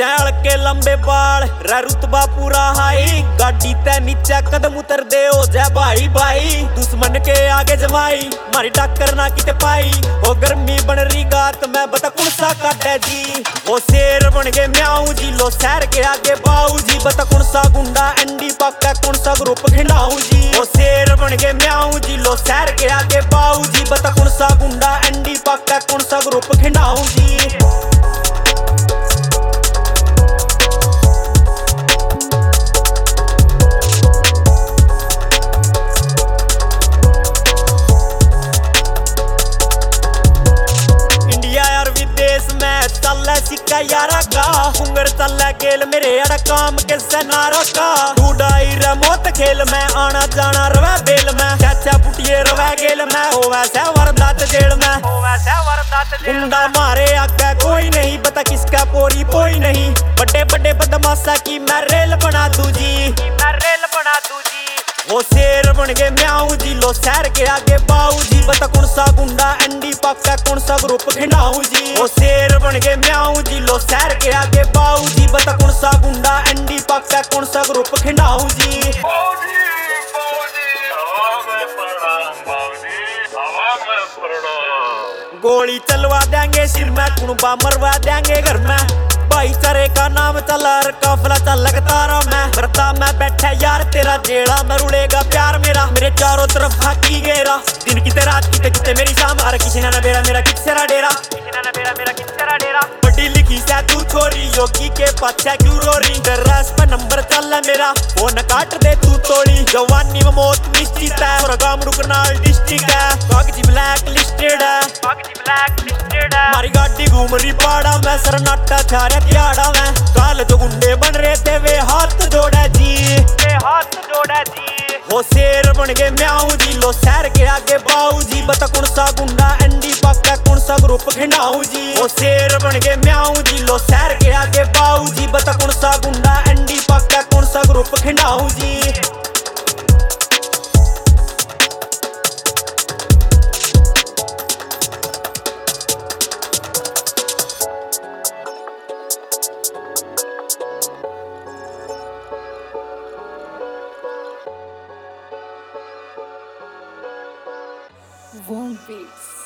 Cell के लंबे बाल रे रुतबा पूरा हाई, गाड़ी ते नीचे कदम उतर दे हो जा भाई भाई। दुश्मन के आगे जमाई मारी टक्कर ना किते पाई, ओ गर्मी बन रही गात मैं बता कौन सा काटे जी। वो शेर बन गए म्याऊ जी लो शहर के आगे बाऊ जी, बता कौन सा गुंडा एंडी पक्का कौन सा ग्रुप खिंडाऊ जी। वो शेर बन गए म्याऊ जी लो शहर के आगे बाऊ जी, बता कौन सा गुंडा एंडी पक्का कौन सा ग्रुप खिंडाऊ जी। चल सिक्का यारा का हुंगर चल खेल मेरे अड़ा काम किससे ना रखा, ढूंढाई रे मौत खेल में आना जाना रवे बेल में, चाचा पुटिए रवे गेल में हो वैसे वरदात जेल में, हो वैसे वरदात जेल। गुंडा मारे आगे कोई नहीं बता किसका पोरी कोई नहीं, बड़े बड़े बदमाशा की मैं रेल बना दूं जी, मैं रेल बना दूं जी। वो शेर बन गए म्याऊ जी लो शहर के आगे बाऊ जी, बता कौन सा गुंडा एंडी पक्का कौन सा ग्रुप खिंडाऊ जी। वो शेर बन गए म्याऊ जी लो शहर के आगे बाऊ जी, बता कौन सा गुंडा एंडी पक्का कौन सा ग्रुप खिंडाऊ जी। गोली चलवा देंगे सिर में कुणबा मरवा देंगे घर में, भाईचारे का नाम चला काफिला चल लगतारा मैं बरता मैं बैठा यार तेरा जेड़ा मैं रुड़ेगा प्यार मेरा, मेरे चारों तरफ हाकी घेरा दिन की रात की किते मेरी शाम हर किसी ना बेड़ा मेरा किसरा डेरा, किसी ना बेड़ा मेरा किसरा डेरा। बड़ी लिखी से तू छोरी योगी के पाछा क्यों रोरी, दर्रास पर नंबर चल मेरा वो न काट दे तू तोड़ी, जवानी में मौत निश्चित है और गाम रुकना डिस्ट्रिक्ट है, कागजी ब्लैक लिस्टेड है, कागजी ब्लैक लिस्टेड है। मारी गाड़ी घूम रही पाड़ा मैं सरनाटा छारे त्याड़ा में, काल जो गुंडे बन रहे थे वे हाथ जोड़ा जी, वे हाथ जोड़ा जी। वो शेर बन गए म्याऊ जी लो शहर के आगे बाऊ जी, बता कौन सा गुंडा एंडी पक्का कौन सा ग्रुप खिंडाऊ जी। वो शेर बन गए म्याऊ जी लो शहर के आगे बाऊ जी, बता कौन सा गुंडा एंडी पक्का कौन सा ग्रुप खिंडाऊ जी। Warm Beats.